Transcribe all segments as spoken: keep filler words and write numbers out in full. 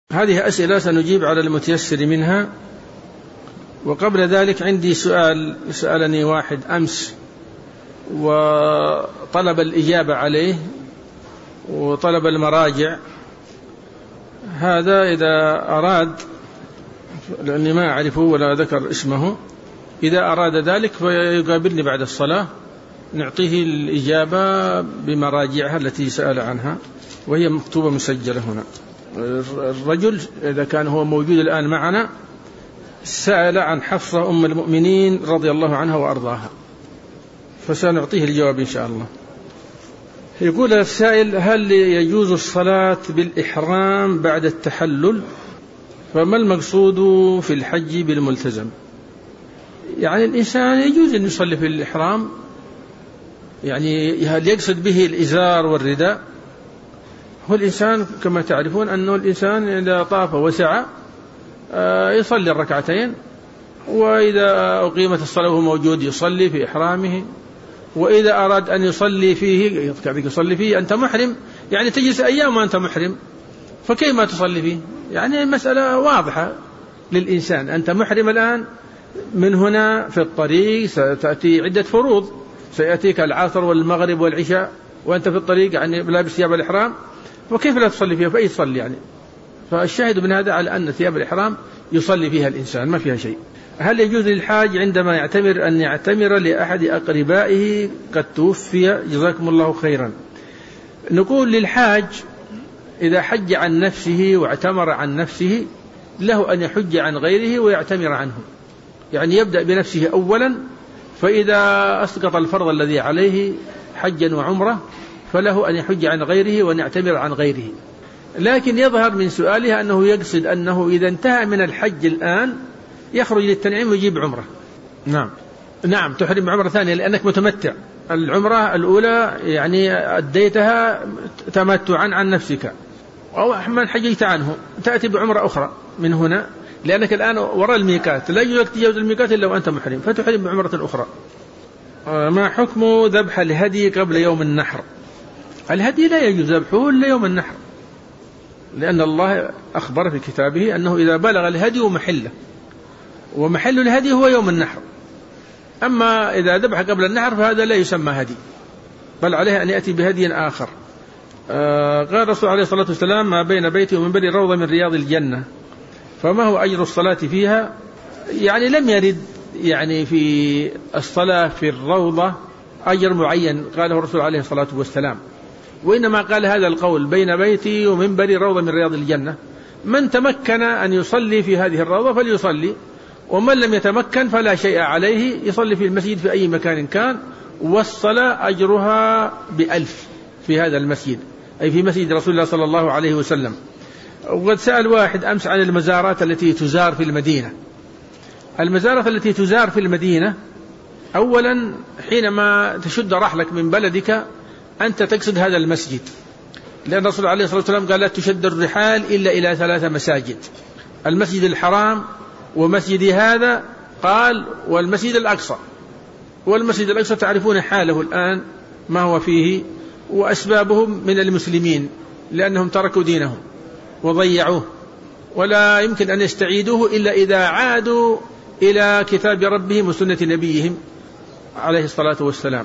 هذه أسئلة سنجيب على المتيسر منها. وقبل ذلك عندي سؤال سألني واحد أمس وطلب الإجابة عليه وطلب المراجع. هذا إذا أراد، لأني ما أعرفه ولا ذكر اسمه، إذا أراد ذلك فيقابلني بعد الصلاة نعطيه الإجابة بمراجعها التي سأل عنها، وهي مكتوبة مسجلة هنا. الرجل إذا كان هو موجود الآن معنا سأل عن حفصة أم المؤمنين رضي الله عنها وأرضاها، فسنعطيه الجواب إن شاء الله. يقول السائل: هل يجوز الصلاة بالإحرام بعد التحلل؟ فما المقصود في الحج بالملتزم؟ يعني الإنسان يجوز أن يصلي في الإحرام، يعني هل يقصد به الإزار والرداء؟ هو الإنسان كما تعرفون أنه الإنسان إذا طاف وسعى يصلي الركعتين، وإذا أقيمت الصلاة وهو موجود يصلي في إحرامه، وإذا أراد أن يصلي فيه يصلي فيه. أنت محرم، يعني تجلس أيام وأنت محرم، فكيف ما تصلي فيه؟ يعني المسألة واضحة للإنسان. أنت محرم الآن، من هنا في الطريق ستأتي عدة فروض، سيأتيك العصر والمغرب والعشاء وأنت في الطريق يعني لابس ثياب الإحرام، وكيف لا تصلي فيها؟ فأي تصلي يعني؟ فالشاهد من هذا على أن ثياب الإحرام يصلي فيها الإنسان، ما فيها شيء. هل يجوز للحاج عندما يعتمر أن يعتمر لأحد أقربائه قد توفي؟ جزاكم الله خيرا. نقول للحاج إذا حج عن نفسه واعتمر عن نفسه له أن يحج عن غيره ويعتمر عنه، يعني يبدأ بنفسه أولا، فإذا أسقط الفرض الذي عليه حجا وعمرة فله أن يحج عن غيره وأن يعتمر عن غيره. لكن يظهر من سؤالها أنه يقصد أنه إذا انتهى من الحج الآن يخرج للتنعيم ويجيب عمرة. نعم نعم تحرم عمرة ثانية لأنك متمتع. العمرة الأولى يعني أديتها تمتعا عن نفسك، أو من حجيت عنه تأتي بعمرة أخرى من هنا، لأنك الآن وراء الميقات، لا يجوز تجاوز الميقات إلا وأنت محرم، فتحرم بعمرة أخرى. ما حكم ذبح الهدي قبل يوم النحر؟ الهدي لا يجوز ذبحه إلا يوم النحر، لأن الله أخبر في كتابه أنه إذا بلغ الهدي محله، ومحل الهدي هو يوم النحر. أما إذا ذبح قبل النحر فهذا لا يسمى هدي، بل عليه أن يأتي بهدي آخر. آه قال الرسول عليه الصلاة والسلام: ما بين بيتي ومنبري روضة من رياض الجنة، فما هو أجر الصلاة فيها؟ يعني لم يرد يعني في الصلاة في الروضة أجر معين قاله الرسول عليه الصلاة والسلام، وإنما قال هذا القول: بين بيتي ومنبري روضة من رياض الجنة. من تمكن أن يصلي في هذه الروضة فليصلي، ومن لم يتمكن فلا شيء عليه، يصلي في المسجد في أي مكان كان، والصلاة أجرها بألف في هذا المسجد، أي في مسجد رسول الله صلى الله عليه وسلم. وقد سأل واحد أمس عن المزارات التي تزار في المدينة. المزارات التي تزار في المدينة، أولا حينما تشد رحلك من بلدك أنت تقصد هذا المسجد، لأن الرسول عليه الصلاة والسلام قال: لا تشد الرحال إلا إلى ثلاثة مساجد: المسجد الحرام، ومسجد هذا، قال والمسجد الأقصى. والمسجد الأقصى تعرفون حاله الآن ما هو فيه، وأسبابهم من المسلمين لأنهم تركوا دينهم وضيعوه، ولا يمكن أن يستعيدوه إلا إذا عادوا إلى كتاب ربهم وسنة نبيهم عليه الصلاة والسلام.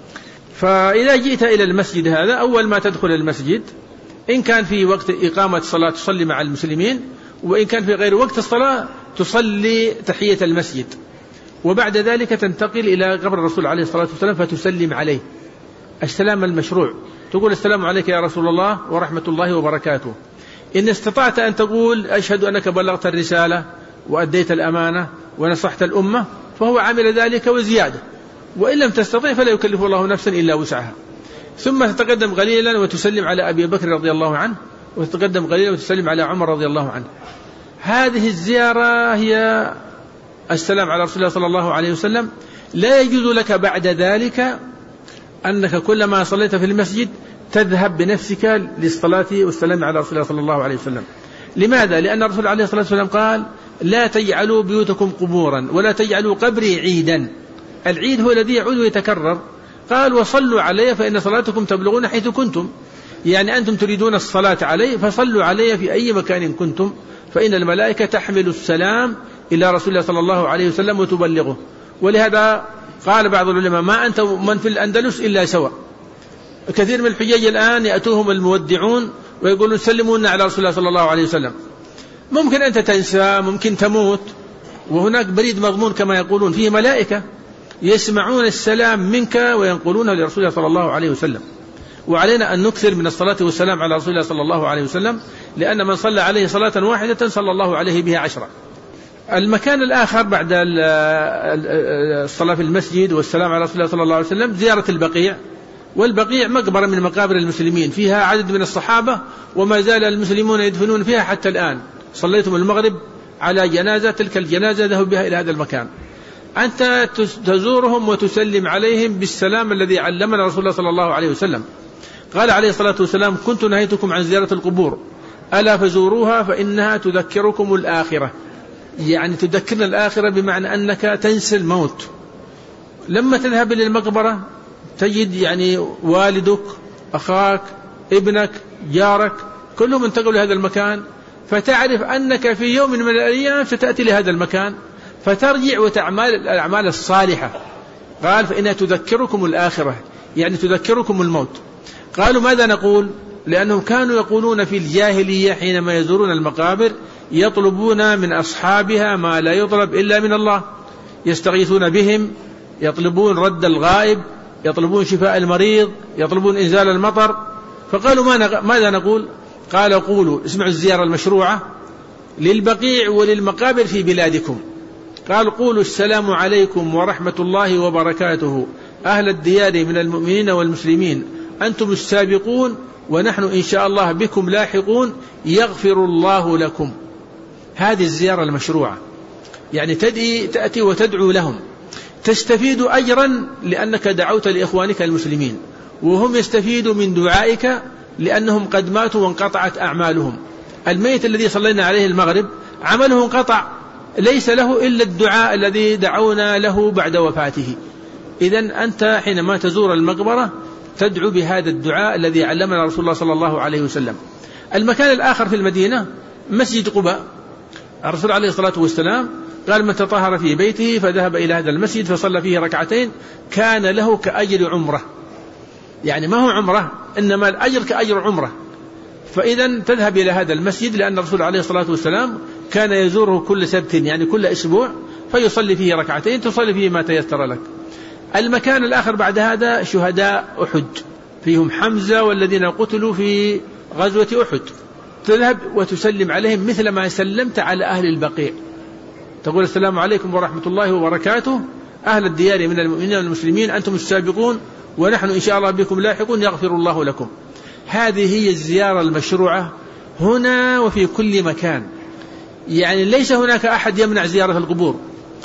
فإذا جئت إلى المسجد هذا، أول ما تدخل المسجد إن كان في وقت إقامة الصلاة تصلي مع المسلمين، وإن كان في غير وقت الصلاة تصلي تحية المسجد، وبعد ذلك تنتقل إلى قبر الرسول عليه الصلاة والسلام فتسلم عليه السلام المشروع، تقول: السلام عليك يا رسول الله ورحمة الله وبركاته. إن استطعت أن تقول: أشهد أنك بلغت الرسالة وأديت الأمانة ونصحت الأمة، فهو عمل ذلك وزيادة، وإن لم تستطيع فلا يكلف الله نفسا إلا وسعها. ثم تتقدم قليلا وتسلم على أبي بكر رضي الله عنه، وتتقدم قليلا وتسلم على عمر رضي الله عنه. هذه الزيارة هي السلام على رسول الله صلى الله عليه وسلم. لا يجوز لك بعد ذلك أنك كلما صليت في المسجد تذهب بنفسك للصلاة والسلام على رسول الله صلى الله عليه وسلم. لماذا؟ لأن الرسول عليه الصلاة والسلام قال: لا تجعلوا بيوتكم قبورا ولا تجعلوا قبري عيدا. العيد هو الذي يعود ويتكرر. قال: وصلوا علي فإن صلاتكم تبلغون حيث كنتم. يعني أنتم تريدون الصلاة علي فصلوا علي في أي مكان كنتم، فإن الملائكة تحمل السلام إلى رسول الله صلى الله عليه وسلم وتبلغه. ولهذا قال بعض العلماء ما أنت من في الأندلس إلا سواء. كثير من الحجاج الآن يأتوهم المودعون ويقولون سلمونا على رسول الله صلى الله عليه وسلم. ممكن أنت تنسى، ممكن تموت، وهناك بريد مضمون كما يقولون فيه ملائكة يسمعون السلام منك وينقلونه لرسول الله صلى الله عليه وسلم. وعلينا أن نكثر من الصلاة والسلام على رسول الله صلى الله عليه وسلم، لأن من صلى عليه صلاة واحدة صلى الله عليه بها عشرة. المكان الآخر بعد الصلاة في المسجد والسلام على رسول الله صلى الله عليه وسلم زيارة البقيع. والبقيع مقبرة من مقابر المسلمين، فيها عدد من الصحابة وما زال المسلمون يدفنون فيها حتى الآن. صليتم المغرب على جنازة، تلك الجنازة ذهب بها إلى هذا المكان. أنت تزورهم وتسلم عليهم بالسلام الذي علمنا رسول الله صلى الله عليه وسلم. قال عليه الصلاة والسلام كنت نهيتكم عن زيارة القبور ألا فزوروها فإنها تذكركم الآخرة، يعني تذكرنا الآخرة بمعنى أنك تنسى الموت. لما تذهب للمقبرة تجد يعني والدك، أخاك، ابنك، جارك كلهم انتقلوا لهذا المكان، فتعرف أنك في يوم من الأيام ستأتي لهذا المكان فترجع وتعمل الأعمال الصالحة. قال فإنها تذكركم الآخرة، يعني تذكركم الموت. قالوا ماذا نقول؟ لأنهم كانوا يقولون في الجاهلية حينما يزورون المقابر يطلبون من أصحابها ما لا يطلب إلا من الله، يستغيثون بهم، يطلبون رد الغائب، يطلبون شفاء المريض، يطلبون إنزال المطر. فقالوا ماذا نقول؟ قال قولوا اسمعوا الزيارة المشروعة للبقيع وللمقابر في بلادكم. قال قولوا السلام عليكم ورحمة الله وبركاته أهل الديار من المؤمنين والمسلمين أنتم السابقون ونحن إن شاء الله بكم لاحقون يغفر الله لكم. هذه الزيارة المشروعة، يعني تدعي تأتي وتدعو لهم، تستفيد أجرا لأنك دعوت لإخوانك المسلمين، وهم يستفيدوا من دعائك لأنهم قد ماتوا وانقطعت أعمالهم. الميت الذي صلينا عليه المغرب عمله انقطع، ليس له إلا الدعاء الذي دعونا له بعد وفاته. إذن أنت حينما تزور المقبرة تدعو بهذا الدعاء الذي علمنا رسول الله صلى الله عليه وسلم. المكان الآخر في المدينة مسجد قباء. الرسول عليه الصلاة والسلام قال من تطهر في بيته فذهب إلى هذا المسجد فصلى فيه ركعتين كان له كأجر عمره، يعني ما هو عمره إنما الأجر كأجر عمره. فإذا تذهب إلى هذا المسجد لأن الرسول عليه الصلاة والسلام كان يزوره كل سبت، يعني كل أسبوع، فيصلي فيه ركعتين تصلي فيه ما تيسر لك. المكان الآخر بعد هذا شهداء أحد، فيهم حمزة والذين قتلوا في غزوة أحد، تذهب وتسلم عليهم مثل ما سلمت على أهل البقيع، تقول السلام عليكم ورحمة الله وبركاته أهل الديار من المؤمنين والمسلمين أنتم السابقون ونحن إن شاء الله بكم لاحقون يغفر الله لكم. هذه هي الزيارة المشروعة هنا وفي كل مكان، يعني ليس هناك أحد يمنع زيارة القبور.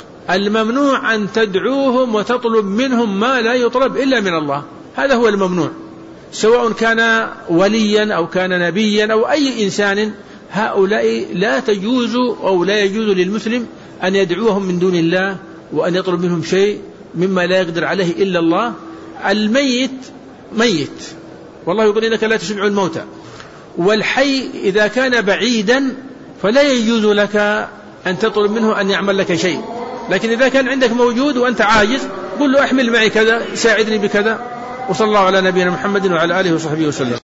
الممنوع أن تدعوهم وتطلب منهم ما لا يطلب إلا من الله، هذا هو الممنوع، سواء كان وليا أو كان نبيا أو أي إنسان. هؤلاء لا تجوز أو لا يجوز للمسلم أن يدعوهم من دون الله وأن يطلب منهم شيء مما لا يقدر عليه إلا الله. الميت ميت، والله يقول إنك لا تسمع الموتى، والحي إذا كان بعيدا فلا يجوز لك أن تطلب منه أن يعمل لك شيء، لكن إذا كان عندك موجود وأنت عاجز قل له أحمل معي كذا، ساعدني بكذا. وصلى الله على نبينا محمد وعلى آله وصحبه وسلم.